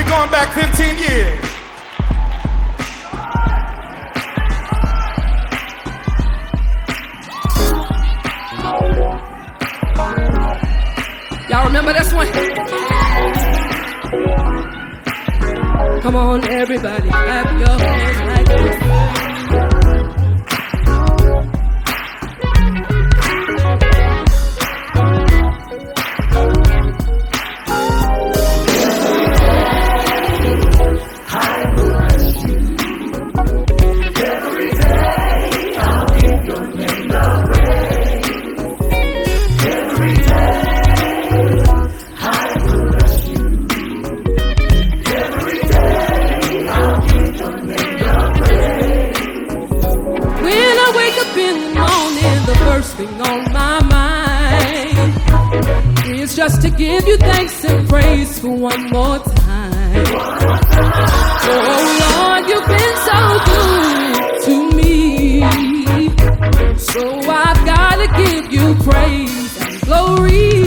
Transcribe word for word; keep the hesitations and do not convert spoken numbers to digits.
going back fifteen years. Y'all remember this one? Come on, everybody, clap your hands like this. First thing on my mind is just to give you thanks and praise for one more time. Oh Lord, you've been so good to me, so I've gotta give you praise and glory.